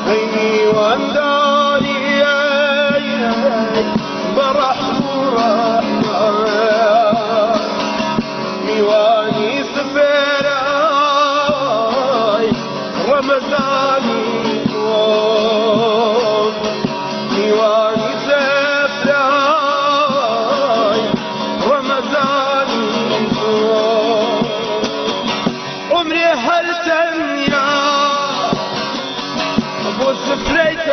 أيوان داري برحم ورحمة ميواني سفراي رمضاني ميواني سفراي رمضاني عمري هل تنيا ابو سفريت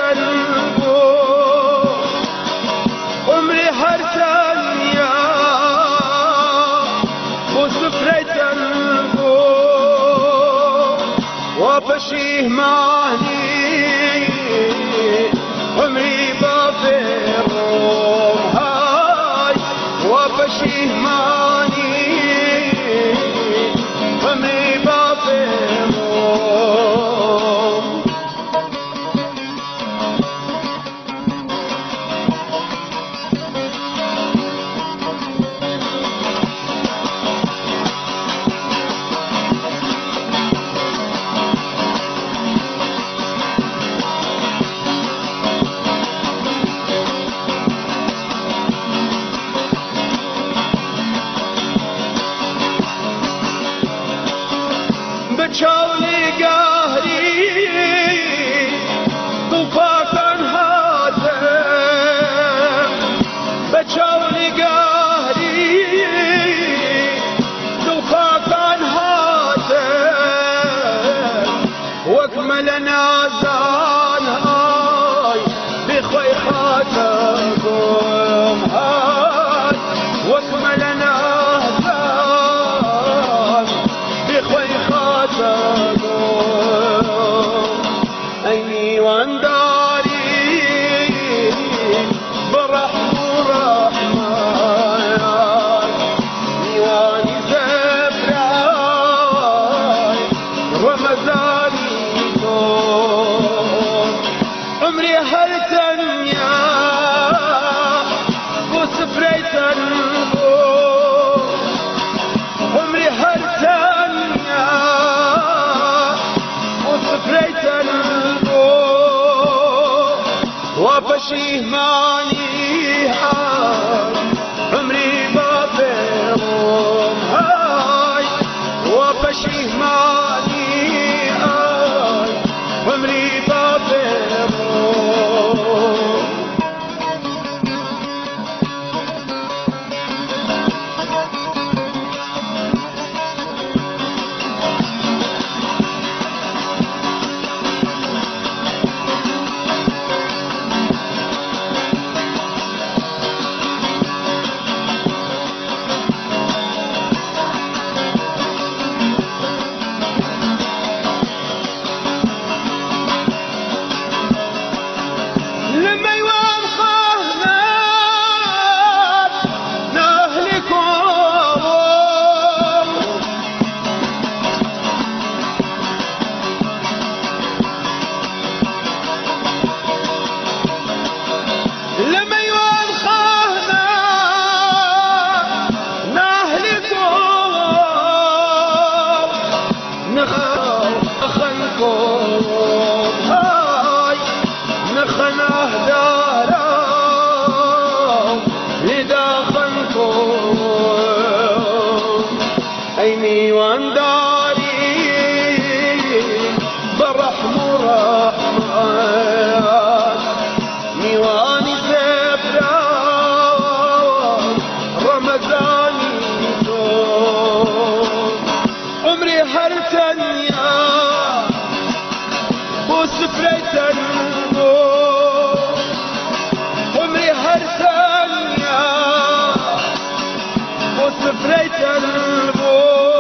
البو عمري هل تنيا ابو سفريت البو وبشيه ماني عمري بافرهم هاي وبشيه ماني عمري بافرهم بچاولی قهری طوفان هاتم بچاولی قهری طوفان هاتم واكمل نازان هاي بخوي خاتمكم هاي واكمل نازان بخوي أيوان داري برحم ورحمة ميواني زفراي رمضاني عمري هل تنيا وسفريت البو عمري هل تنيا وسفريت البو وبشيه ماني هاي عمري بافرهم هاي وبشيه ماني هاي عمري بافرهم هاي نخنه دارم لداخلكم أيني وان داري برحم ورحمة ميواني سفران رمضاني عمري هل تنيا وسفريت البو عمري هل ثانية وسفريت البو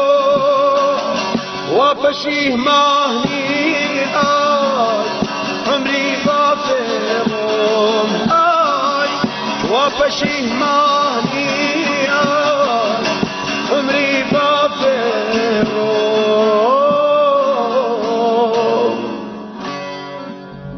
وبشيه ماني هاي عمري بافرهم هاي وبشيه ماني